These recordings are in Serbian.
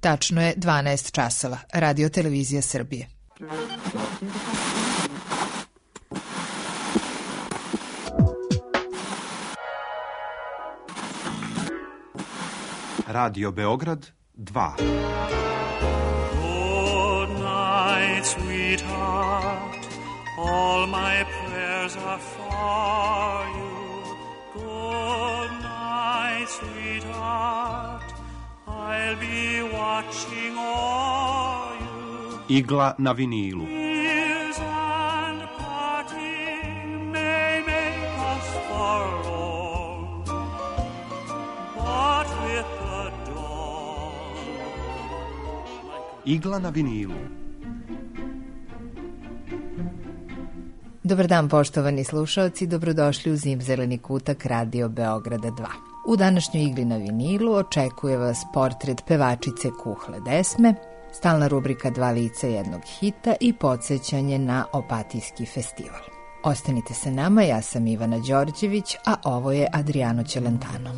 Tačno je 12 časova. Radio Televizija Srbije. Radio Beograd 2. Good night, sweetheart. All my prayers are for you. Good night, sweetheart. I'll be watching all you. Igla na vinilu. Tears and parting may make us forlorn, but with the dawn. Igla na vinilu. Dobar dan, poštovani slušaoci, dobrodošli u Zimzeleni kutak Radio Beograda 2. U današnjoj igli na vinilu očekuje vas portret pevačice Kuhle Desme, stalna rubrika Dva lica jednog hita i podsjećanje na Opatijski festival. Ostanite sa nama, ja sam Ivana Đorđević, a ovo je Adriano Celentano.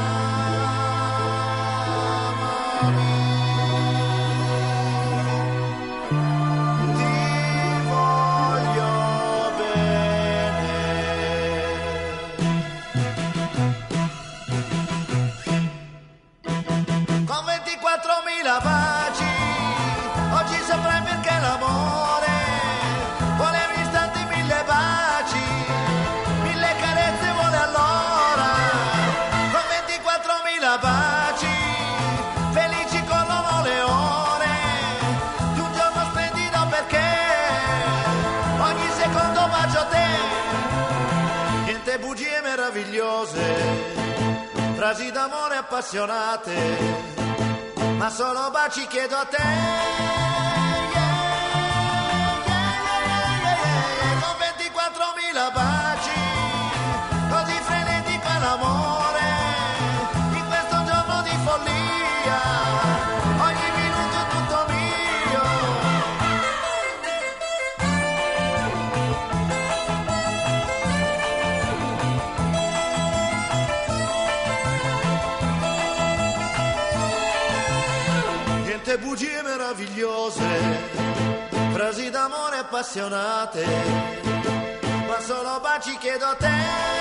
Bugie meravigliose, frasi d'amore appassionate, ma solo baci chiedo a te. Con 24.000 baci, così frenetico è l'amore, in questo giorno di follia, ogni minuto è tutto mio. Bugie meravigliose, frasi d'amore appassionate, ma solo baci chiedo a te.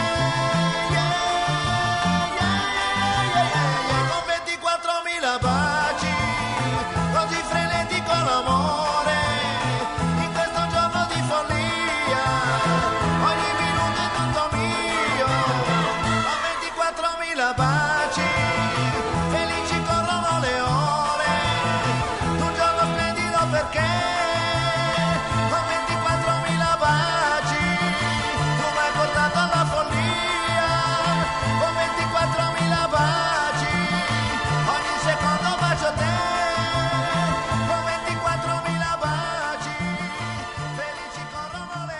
Con 24.000 baci, così frenetico l'amore, in questo giorno di follia, ogni minuto è tutto mio. Con 24.000 baci, felici corrono le ore, perché con 24.000 baci tu mi hai portato alla follia, con 24.000 baci ogni secondo bacio te, con 24.000 baci felici corrono le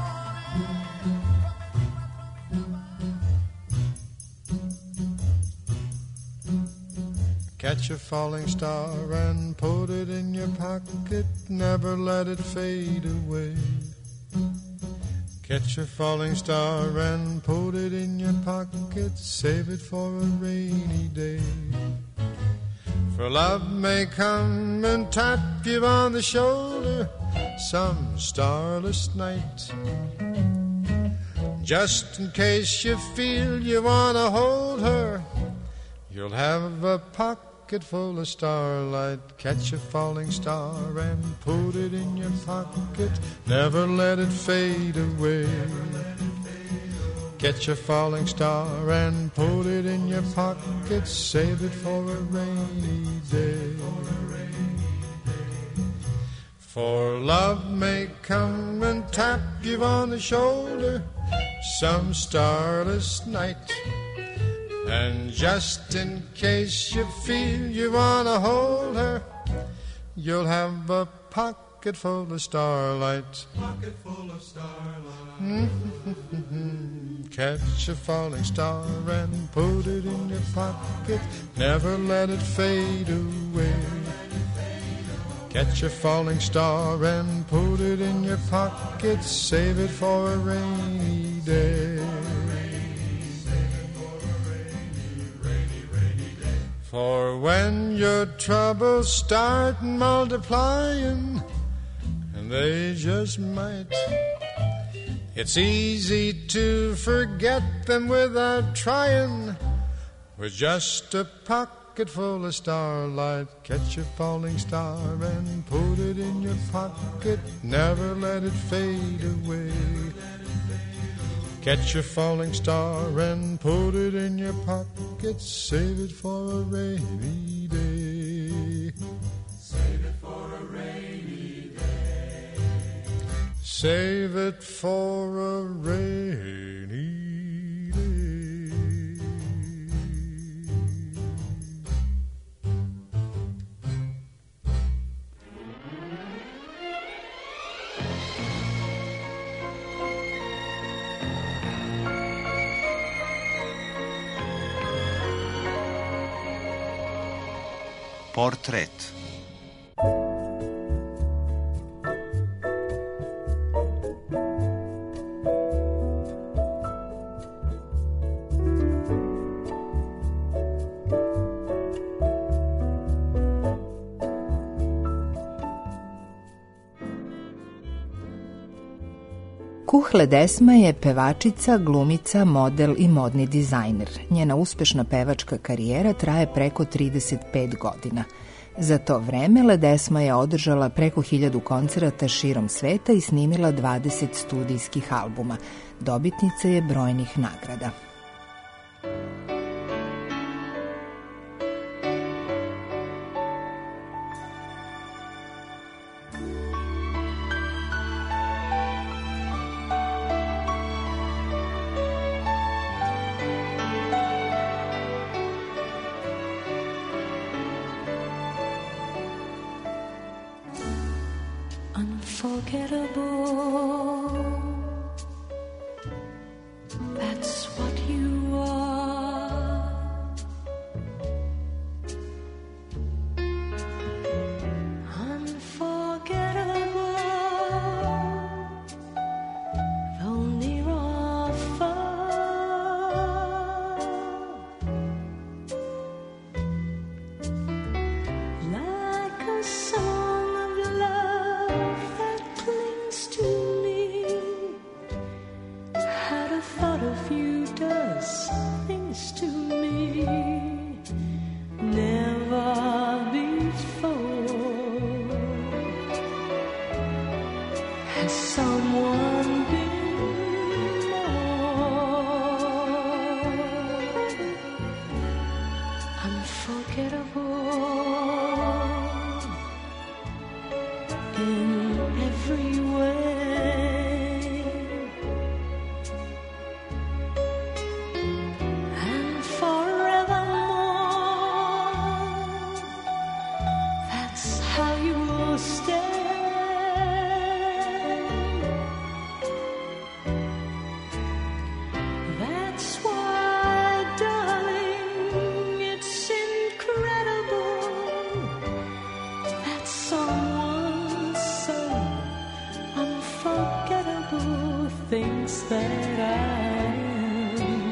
ore. Catch a falling star and put it in your pocket, never let it fade away. Catch a falling star and put it in your pocket, save it for a rainy day. For love may come and tap you on the shoulder some starless night, just in case you feel you want to hold her. You'll have a pocket full of starlight. Catch a falling star and put it in your pocket, never let it fade away. Catch a falling star and put it in your pocket, save it for a rainy day. For love may come and tap you on the shoulder some starless night, and just in case you feel you want to hold her, you'll have a pocket full of starlight. Pocket full of starlight. Catch a falling star and put it in your pocket, never let it fade away. Catch a falling star and put it in your pocket, save it for a rainy day. For when your troubles start multiplying, and they just might, it's easy to forget them without trying. With just a pocket full of starlight, catch a falling star and put it in your pocket, never let it fade away. Catch a falling star and put it in your pocket, save it for a rainy day. Save it for a rainy day. Save it for a rainy day. Portret. Kuh Ledesma je pevačica, glumica, model i modni dizajner. Njena uspešna pevačka karijera traje preko 35 godina. Za to vreme Ledesma je održala preko 1000 koncerata širom sveta i snimila 20 studijskih albuma. Dobitnica je brojnih nagrada. Unforgettable, that's what you are. Unforgettable, though near or far. Like a song of love to me, had a thought of you does things to me never before. Has someone been more unforgettable in every way, and forevermore, that's how you will stay. That's why, darling, it's incredible that someone so unforgettable thinks that I am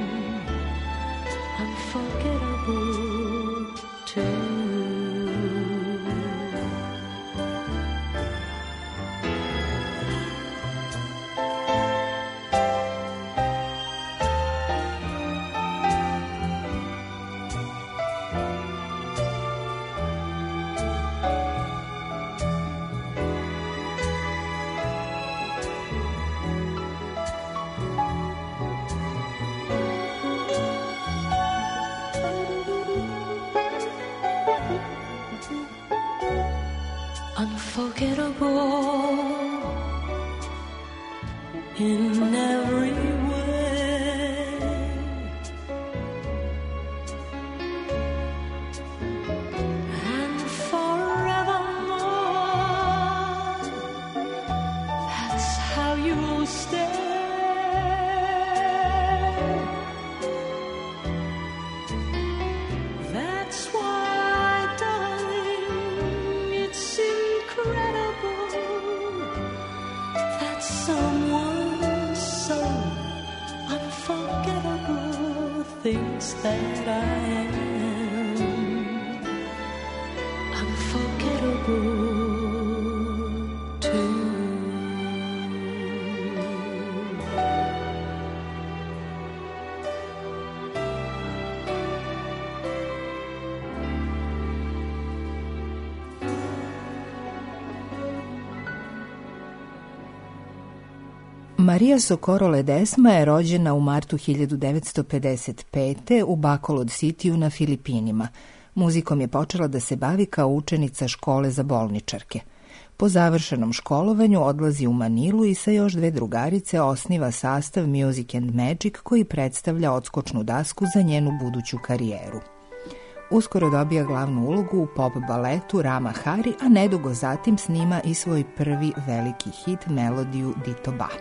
unforgettable too. Unforgettable in every way, and forevermore, that's how you'll stay. That's why, darling, it's incredible that someone so unforgettable thinks that I am Maria Socorro Ledesma je rođena u martu 1955. u Bacolod Cityu na Filipinima. Muzikom je počela da se bavi kao učenica škole za bolničarke. Po završenom školovanju odlazi u Manilu i sa još 2 drugarice osniva sastav Music and Magic koji predstavlja odskočnu dasku za njenu buduću karijeru. Uskoro dobija glavnu ulogu u pop baletu Rama Hari, a nedugo zatim snima i svoj prvi veliki hit melodiju Dito Ba.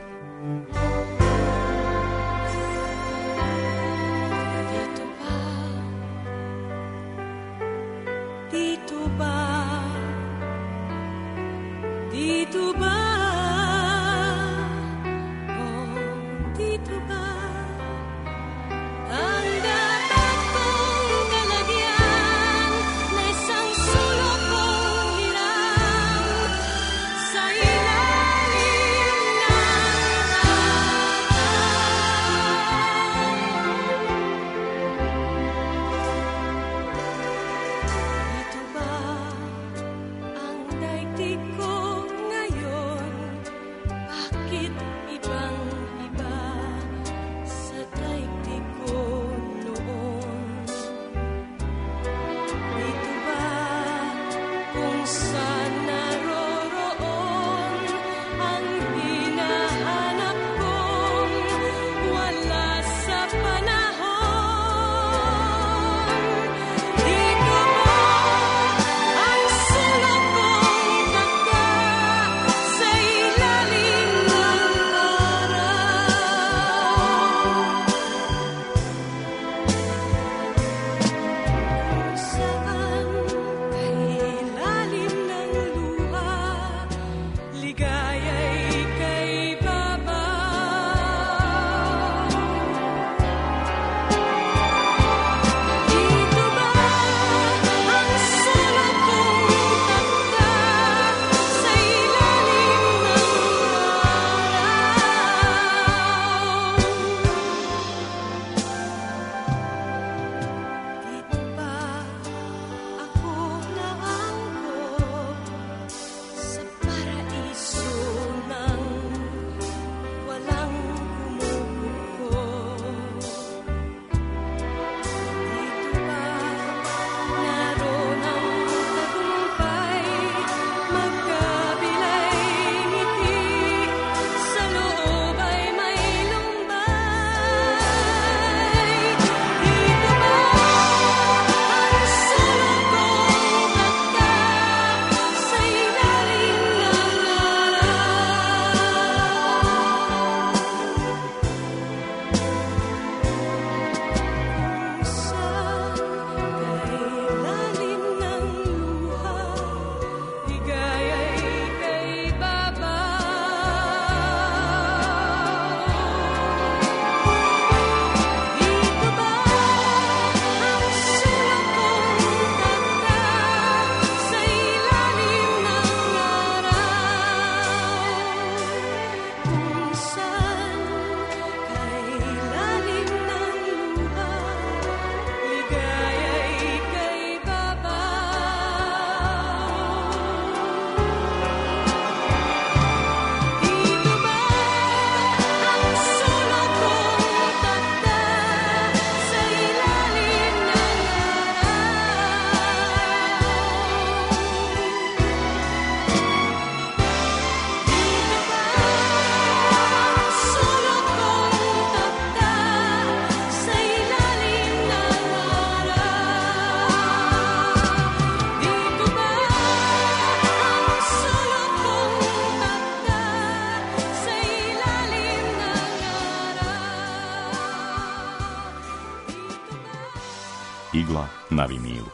Igla na vinilu.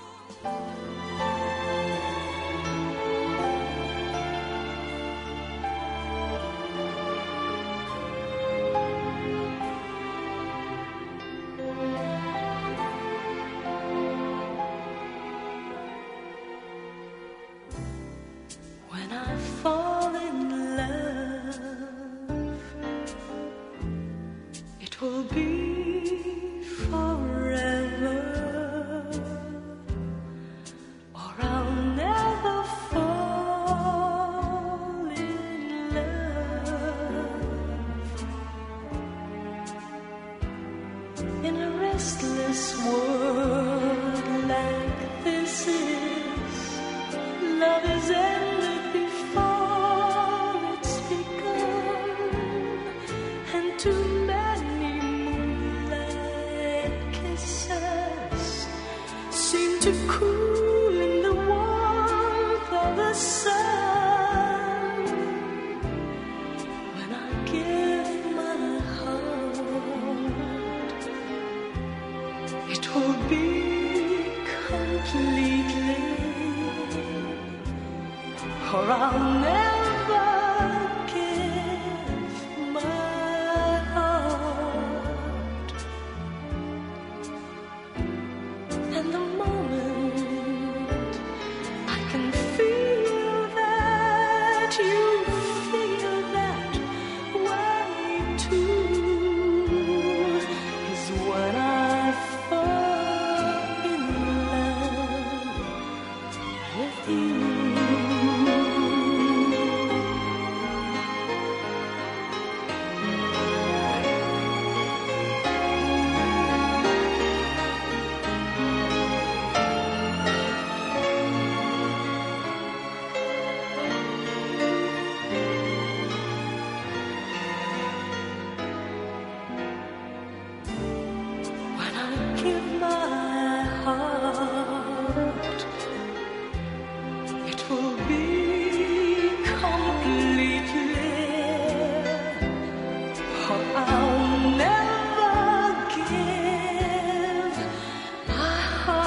When I fall in love, it will be forever, or I'll never fall in love. love is ended before it's begun, and too many moonlight kisses seem to cool in the warmth of the sun. When I give my heart, it will be completely, or I'll never give my heart. And the moment I can feel that you feel that way too is when I fall in love with you. When I give my heart, it will be completely, or I'll never give my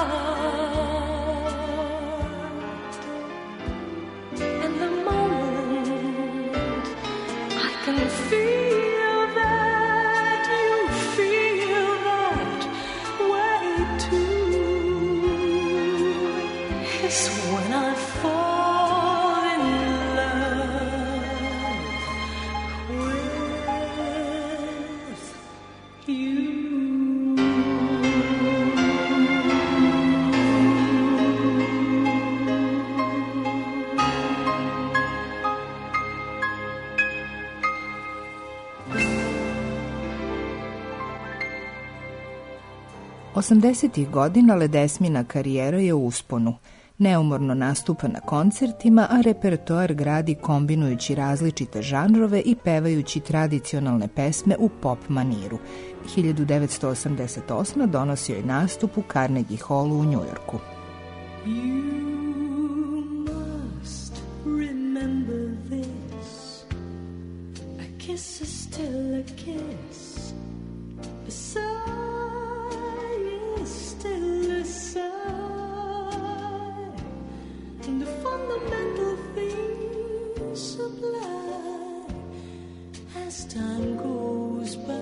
heart. And the moment I can feel that you feel that way too is when I fall in love with you. Osamdesetih godina Ledesmina karijera je u usponu. Neumorno nastupa na koncertima, a repertoar gradi kombinujući različite žanrove i pevajući tradicionalne pesme u pop maniru. 1988. donosio je nastup u Carnegie Hallu u Njujorku. You must remember this. A kiss is still a kiss. A sigh is still a sigh. And the fundamental things supply as time goes by.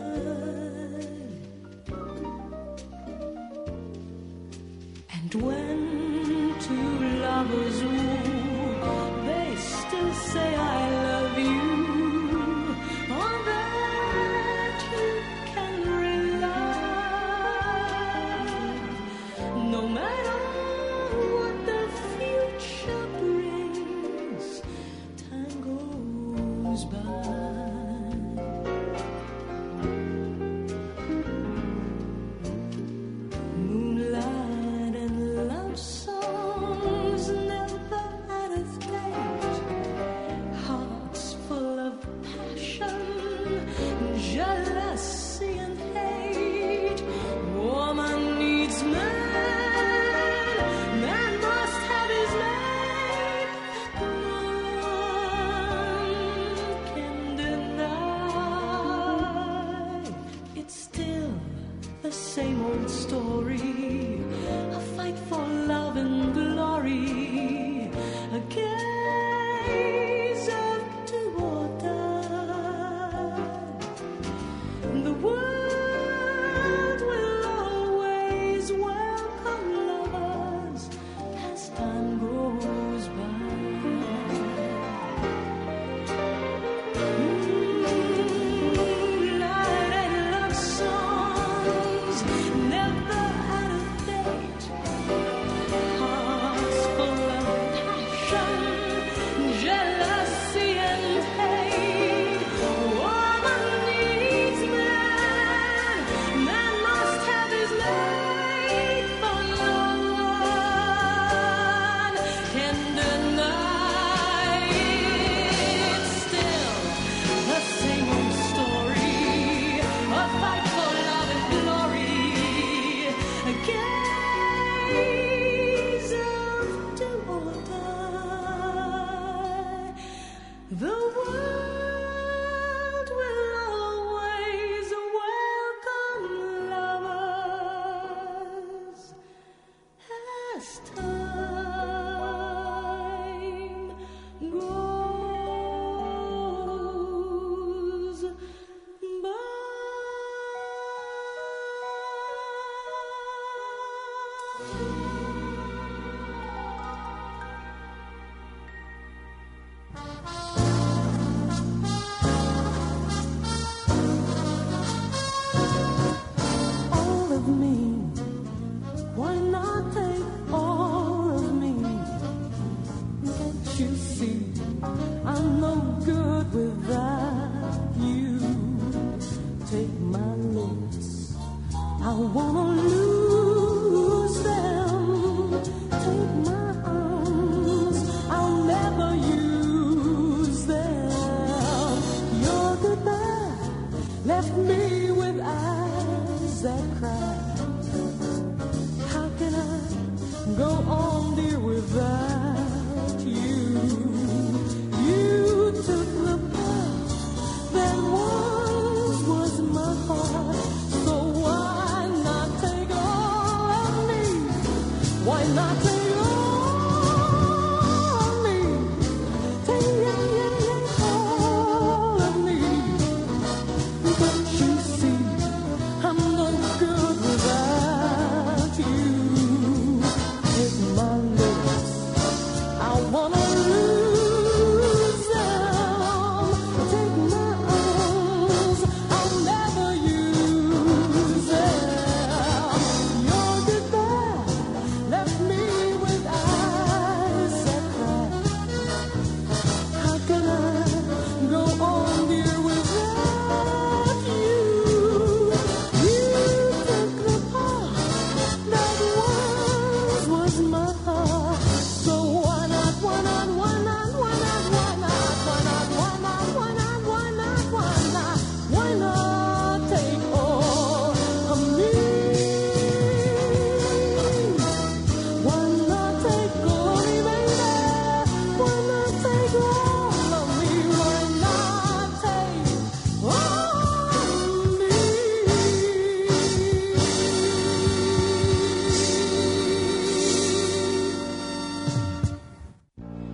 And when two lovers woo, they still say I love you. On that you can rely. No matter what the future brings, time goes by. Moonlight and love songs never out of date. Hearts full of passion, jealousy and hate. Woman needs man, man must have his mate. None can deny. It's still the same old story, a fight for love and glory, a gaze of do or die. The world will always welcome lovers as time goes by. Moonlight and love songs never out of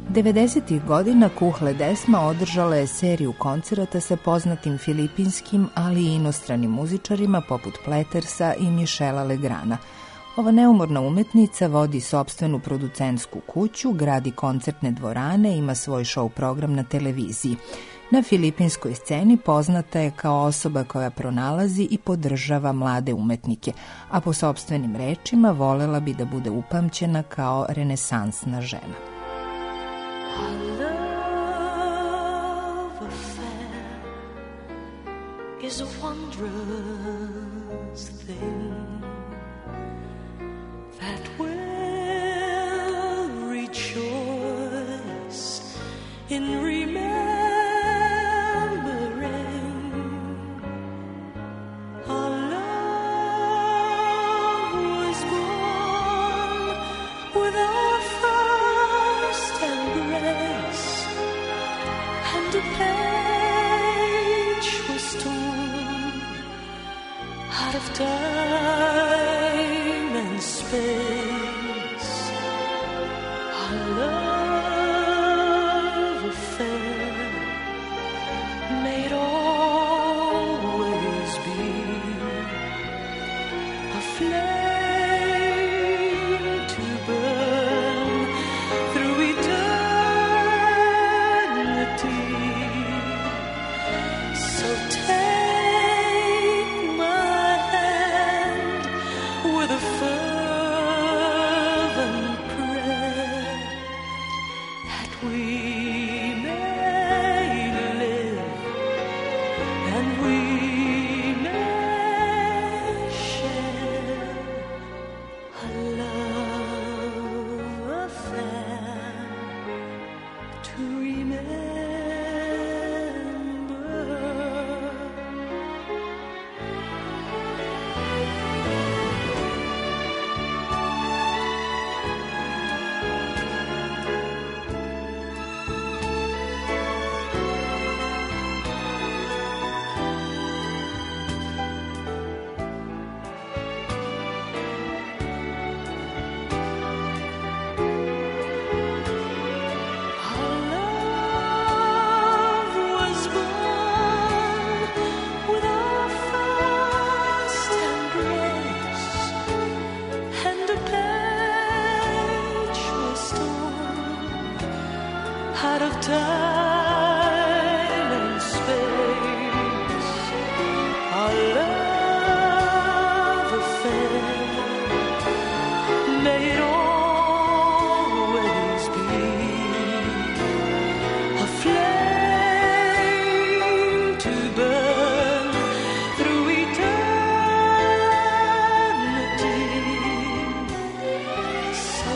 90. godina Kuh Ledesma održala je seriju koncerata sa poznatim filipinskim, ali i inostranim muzičarima poput Platersa i Michela Legrana. Ova neumorna umetnica vodi sopstvenu producentsku kuću, gradi koncertne dvorane, ima svoj show program na televiziji. Na filipinskoj sceni poznata je kao osoba koja pronalazi i podržava mlade umetnike, a po sopstvenim rečima volela bi da bude upamćena kao renesansna žena. Is a wondrous thing that will rejoice in remembering our love was born with our first embrace, and a page was torn out of time and space. Our love affair may always be a flame to burn through eternity. So take my hand with a fervent prayer that we may live and we may share a love affair to remember. Our love was born with our first embrace, and a page was torn out of time and space. Our love affair may always be a flame to burn through eternity. So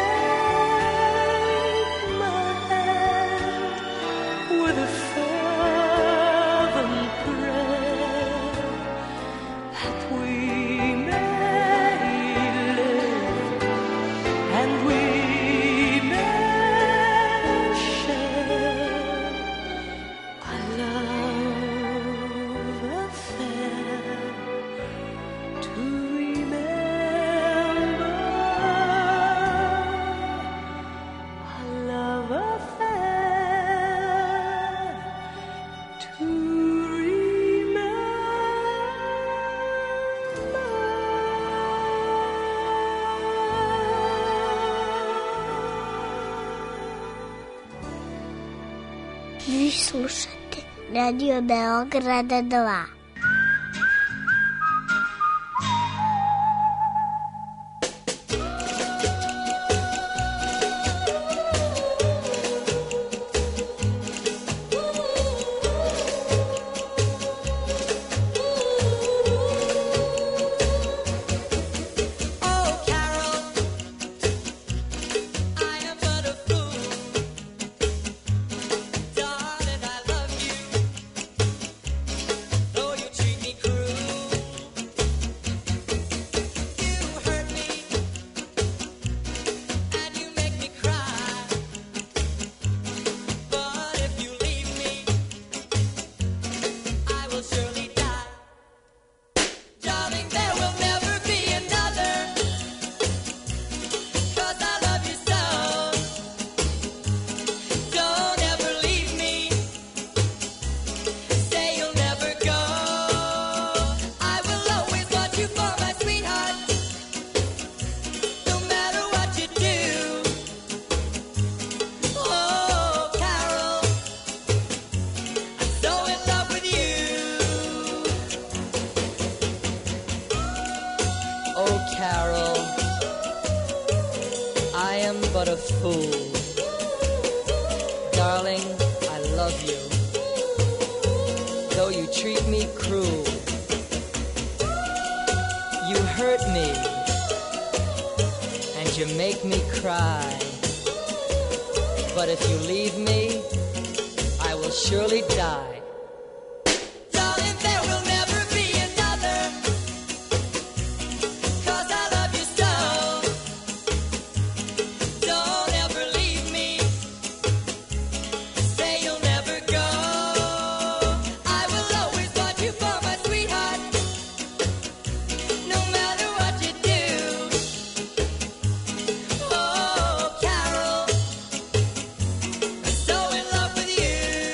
take my hand with a fervent prayer that we may live and we may share a love affair to remember, a love affair to Vi slušate Radio Beograda 2. Darling, I love you. what a fool. Darling, I love you, though you treat me cruel. You hurt me, and you make me cry. But if you leave me, I will surely die. Darling, there will never be another, 'cause I love you so. Don't ever leave me, say you'll never go. I will always want you for my sweetheart, no matter what you do. Oh, Carol, I'm so in love with you.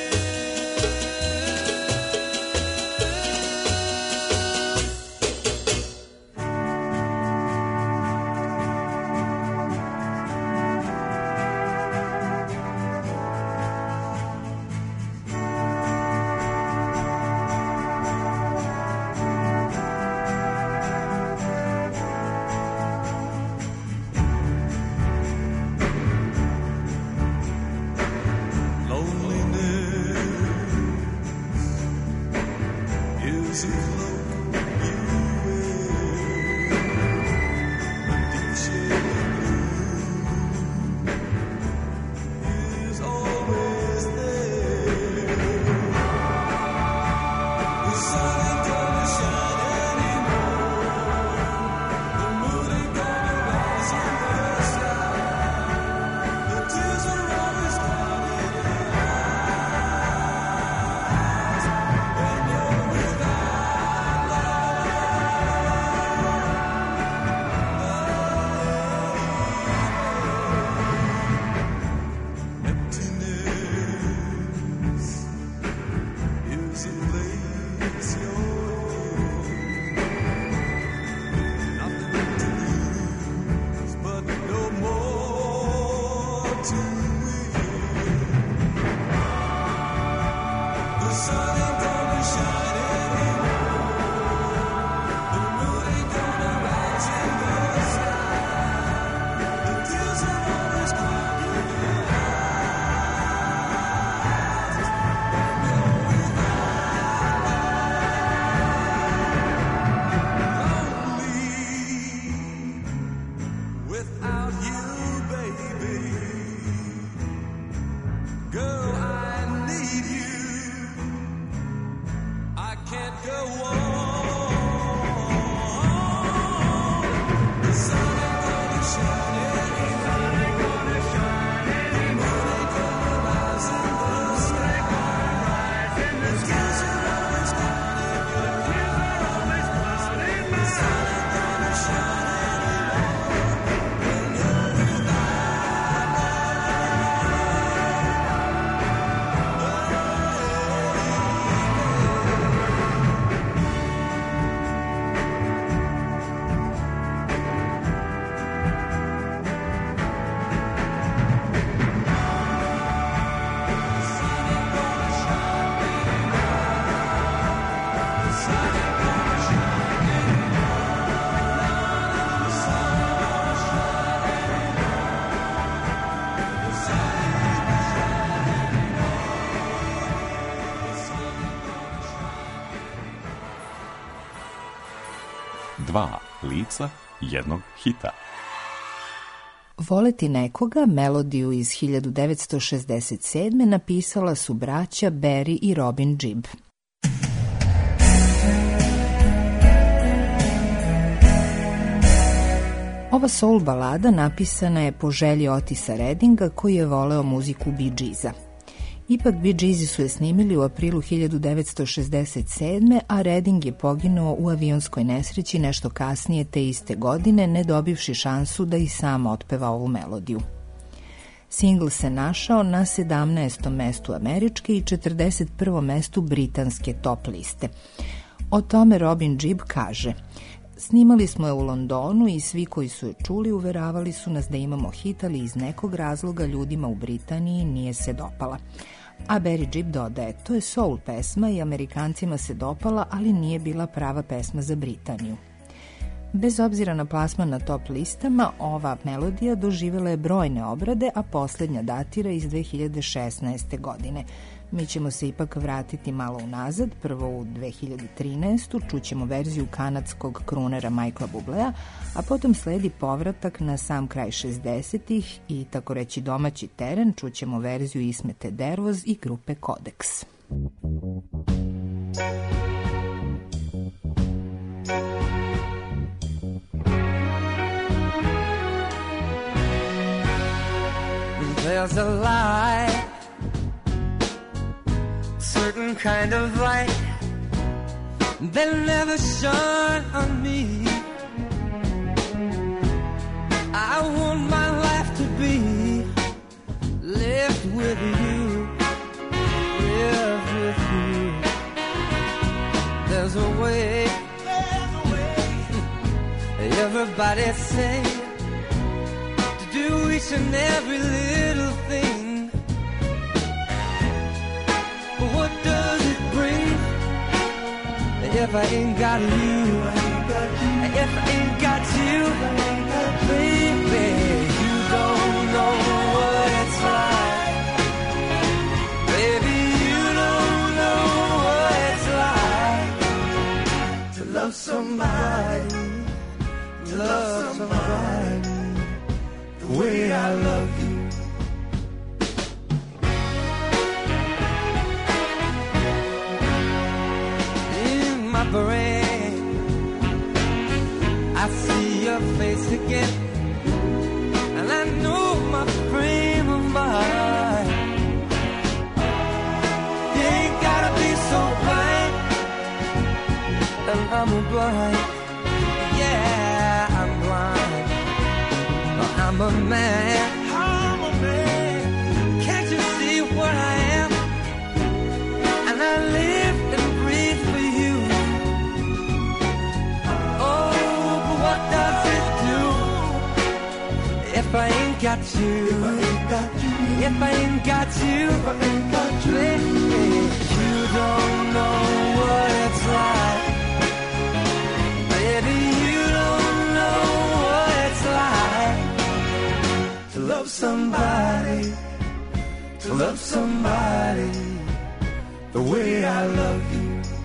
Dva lica jednog hita. Voleti nekoga, melodiju iz 1967. napisala su braća Barry i Robin Gibb. Ova soul balada napisana je po želji Otisa Reddinga, koji je voleo muziku Bee Geesa. Ipak Bee Geesi su je snimili u aprilu 1967. a Redding je poginuo u avionskoj nesreći nešto kasnije te iste godine, ne dobivši šansu da i sam otpeva ovu melodiju. Singl se našao na 17. mestu američke i 41. mestu britanske top liste. O tome Robin Gibb kaže: snimali smo je u Londonu i svi koji su je čuli uveravali su nas da imamo hit, ali iz nekog razloga ljudima u Britaniji nije se dopala. A Barry Gibb dodaje: to je soul pesma i Amerikancima se dopala, ali nije bila prava pesma za Britaniju. Bez obzira na plasman na top listama, ova melodija doživjela je brojne obrade, a posljednja datira iz 2016. godine. Mi ćemo se ipak vratiti malo unazad, prvo u 2013. čućemo verziju kanadskog krunera Michaela Bublea, a potom sledi povratak na sam kraj 60-ih i tako reći domaći teren, čućemo verziju Ismete Dervoz i grupe Kodeks. There's a light, certain kind of light that never shone on me. I want my life to be lived with you, lived with you. There's a way, everybody say, do each and every little thing. But what does it bring if I ain't got you? If I ain't got you, baby, you don't know what it's like. Baby, you don't know what it's like to love somebody, to love somebody the way I love you. In my brain, I see your face again, and I know my frame of mind. You ain't gotta be so blind, and I'm blind. Yeah, I'm blind. I'm a man, I'm a man. Can't you see what I am? And I live and breathe for you. Oh, but what does it do if I ain't got you? If I ain't got you, if I ain't got you, baby, you don't know what it's like. Baby, you don't know what it's like to love somebody, to love somebody the way I love you.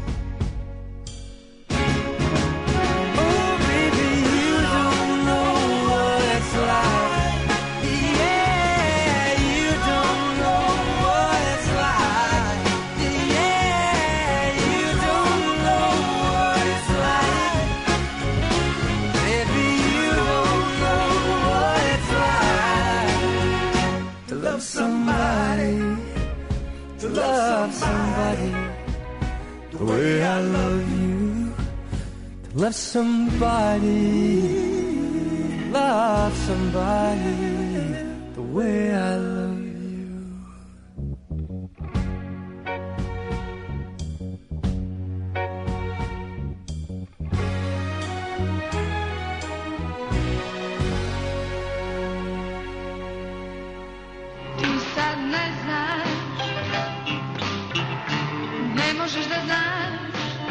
Oh, baby, you don't know what it's like. Yeah, you don't know what it's like. Yeah, you don't know what it's like. Baby, you don't know what it's like to love somebody, to love somebody the way I love you. To love somebody, love somebody the way I love you. Ti sad ne znaš, ne možeš da znaš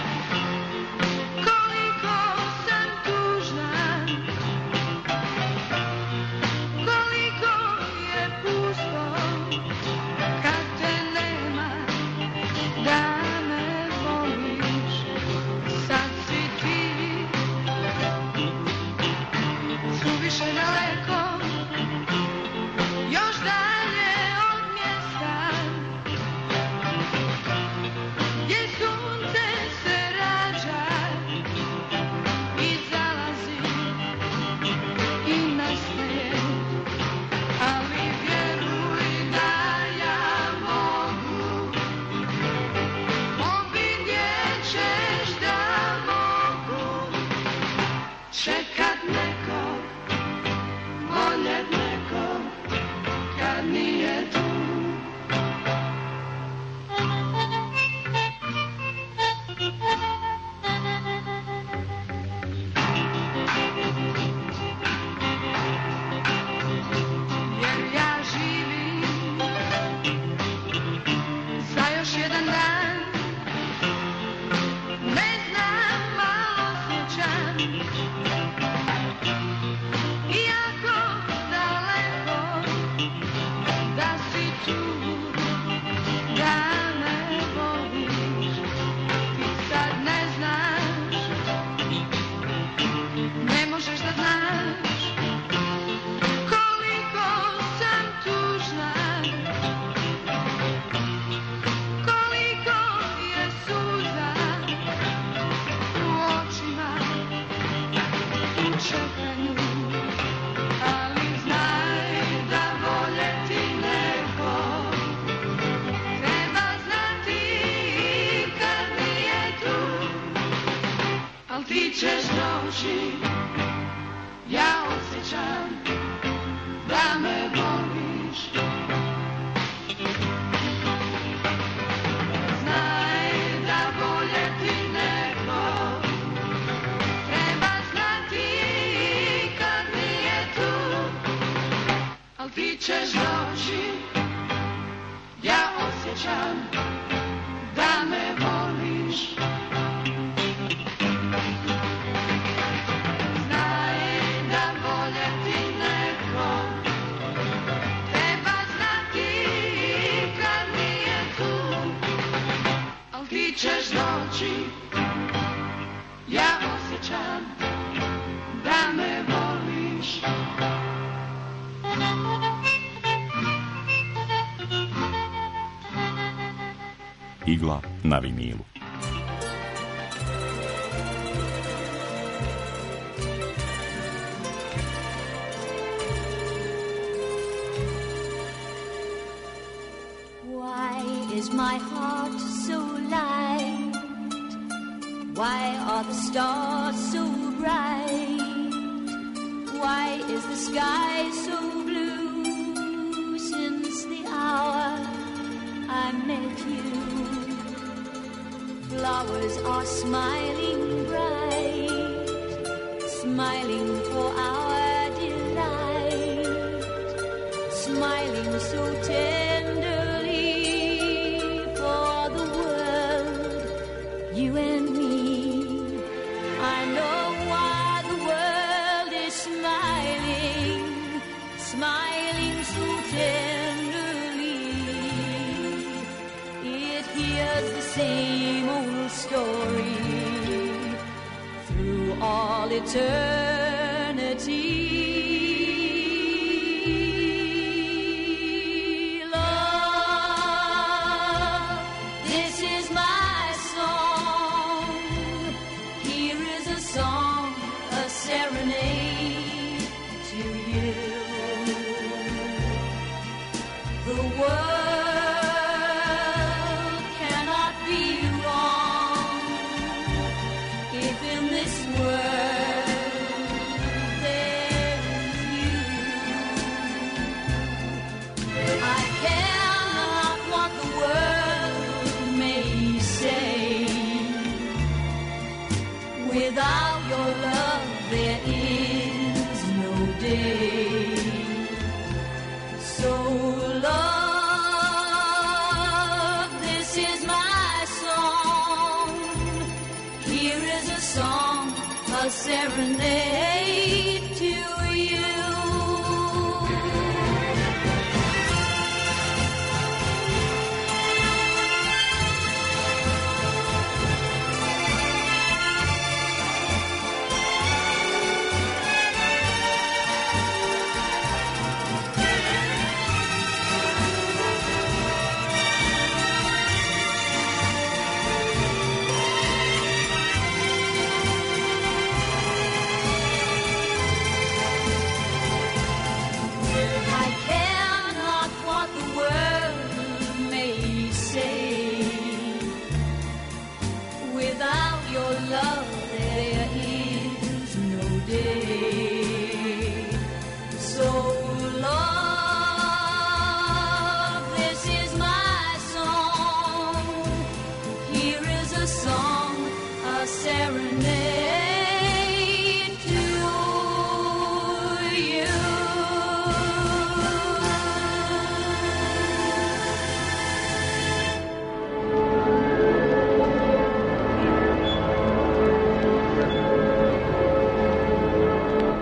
koliko sam tužna, koliko je pusto da me voliš. Ti sad ne znaš, ne možeš da znaš koliko sam tužna, koliko je suza u očima, u čekanju. Ali znaj da voljeti neko treba znati kad nije tu. Al ti ćeš doći, ja osjećam da me voliš. Znaj da voljeti neko treba znati kad nije tu. Al ti ćeš doći, ja osjećam da me voliš. Znaj da voljeti neko treba znati kad nije tu. Al ti ćeš doći, ja osjećam da me voliš. Igla na vinilu. Why is my heart so light? Why are the stars so bright? Why is the sky so blue since the hour I met you? Flowers are smiling bright, smiling for our delight, smiling so tenderly for the world, you and me. I know why the world is smiling, smiling so tenderly. It hears the same old story through all eternity. Love, this is my song. Here is a song, a serenade to you. The world cannot be wrong if in this world there's you. I care not what the world may say. Without your love there is no day. So love, this is my song. Here is a song, a serenade to you. I care not what the world may say. Without your love there is no day. So love, this is my song. Here is a song, a serenade to you.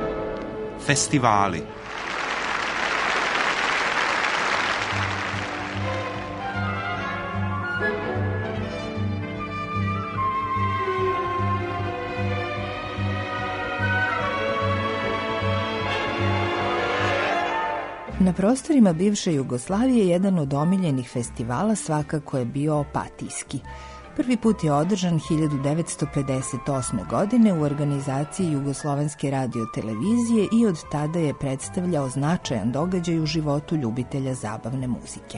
Festivali. Na prostorima bivše Jugoslavije jedan od omiljenih festivala svakako je bio Opatijski. Prvi put je održan 1958. godine u organizaciji Jugoslovenske radiotelevizije i od tada je predstavljao značajan događaj u životu ljubitelja zabavne muzike.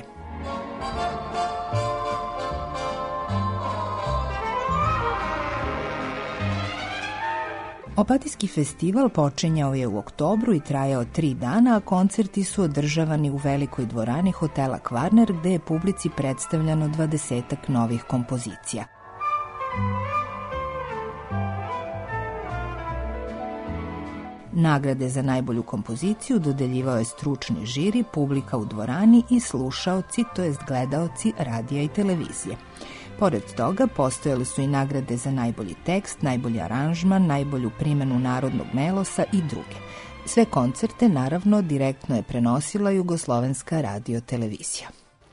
Opatijski festival počinjao je u oktobru i trajao 3 dana, a koncerti su održavani u velikoj dvorani hotela Kvarner, gde je publici predstavljano 20-ak novih kompozicija. Nagrade za najbolju kompoziciju dodeljivao je stručni žiri, publika u dvorani i slušaoci, to jest gledaoci radija i televizije. Pored toga, postojali su i nagrade za najbolji tekst, najbolji aranžman, najbolju primenu narodnog melosa i druge. Sve koncerte, naravno, direktno je prenosila Jugoslovenska radiotelevizija.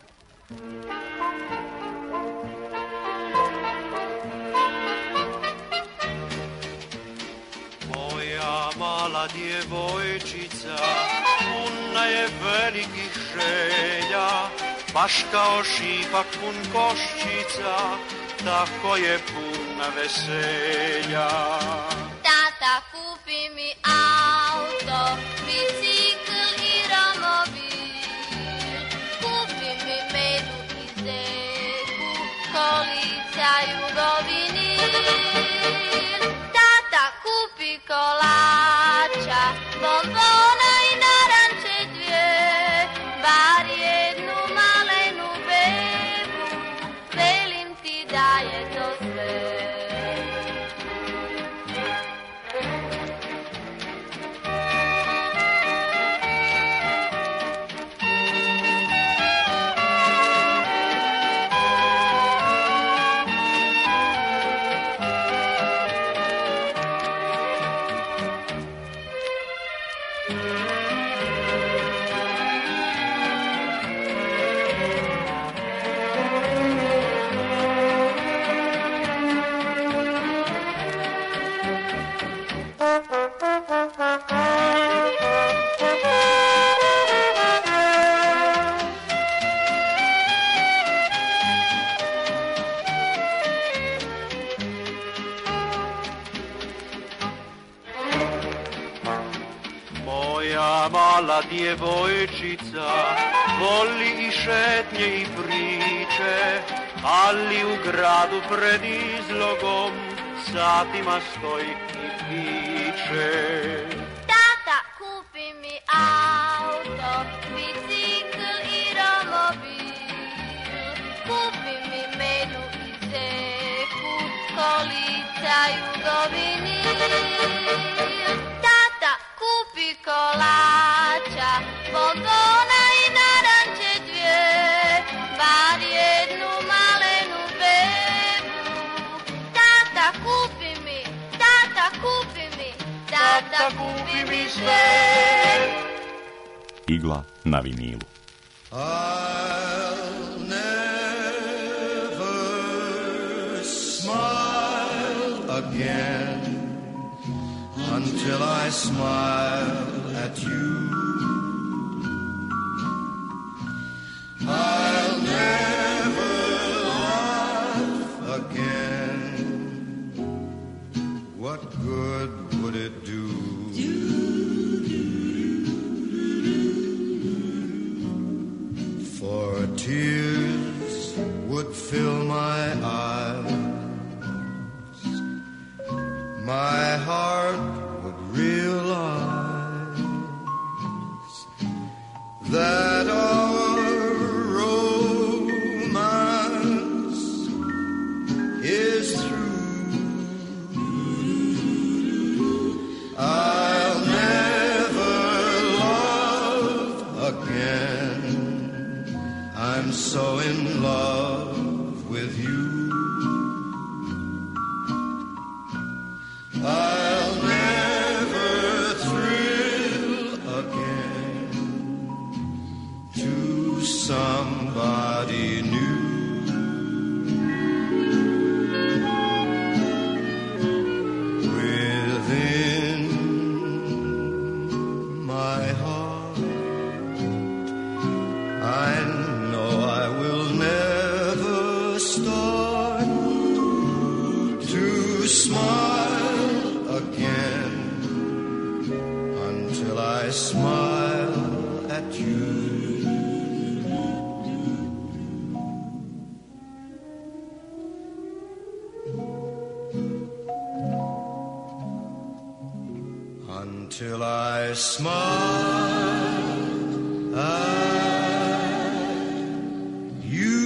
Moja mala djevojčica, puna je velikih želja, baš kao šipak pun koščica, tako je puna veselja. Tata, kupi mi auto, bicikl i romobil, kupi mi medu i zeku, kolica jugovinil. Tata, kupi kolača, bombona i naranče dvije, bar jednu malenu bebu, velim ti da je to sve. Mala djevojčica voli i šetnje i priče, ali u gradu pred izlogom satima stoji i piče. Tata, kupi mi auto, bicikl i romobil, kupi mi medu i zeku, kolica jugovinil. Tata, kupi kolača, bombona i naranče dvije, bar jednu malenu bebu. Tata, kupi mi, tata, kupi mi, tata, kupi mi sve. Igla na vinilu. I'll never smile again until I smile at you. I'll never laugh again. What good would it do? For tears would fill my eyes, my heart would realize that our romance is through. I'll never love again. I'm so in love with you. I'll never thrill again to somebody new. Within my heart till I smile at you.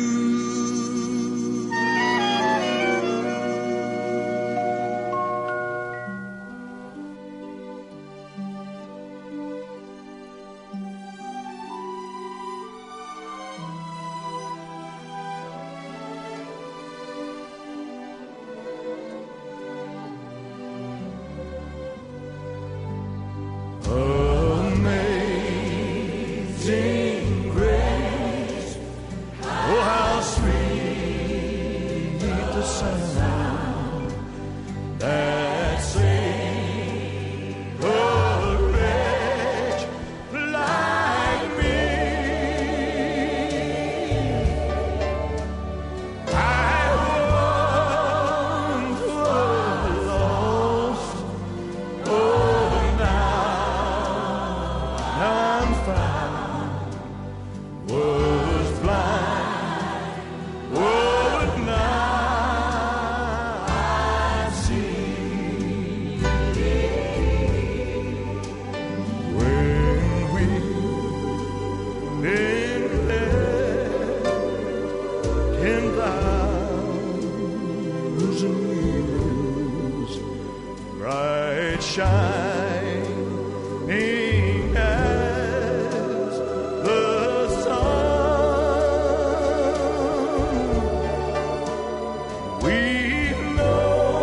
Amazing grace, oh how sweet the sound that saved a wretch like me. I once was lost, oh now I'm found, was blind, oh, but now I see. When we've been led 10,000 years, bright shining as the sun, we've no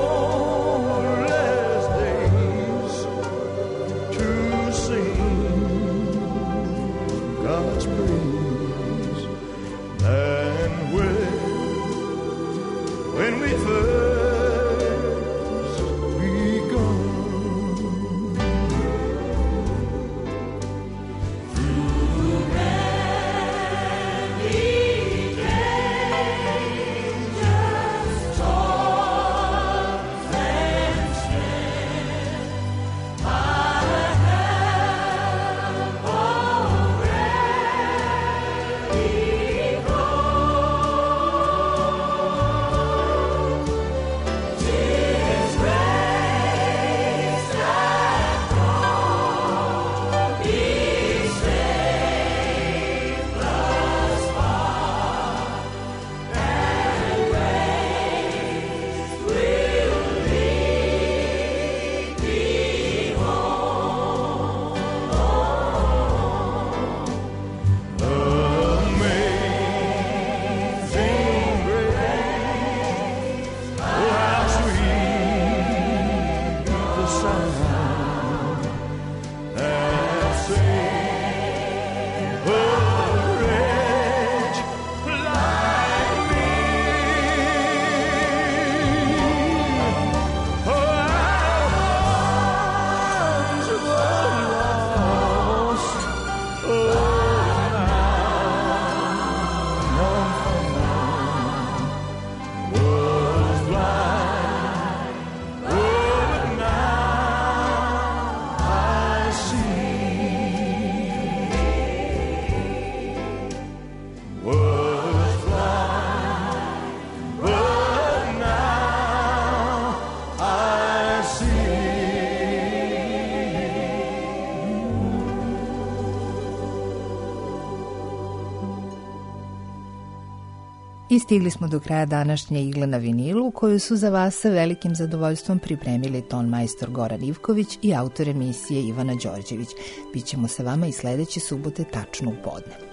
less days to sing God's praise than when we first begun. I stigli smo do kraja današnje Igle na vinilu, koju su za vas sa velikim zadovoljstvom pripremili ton majstor Goran Ivković i autor emisije Ivana Đorđević. Bićemo sa vama i sledeće subote tačno u podne.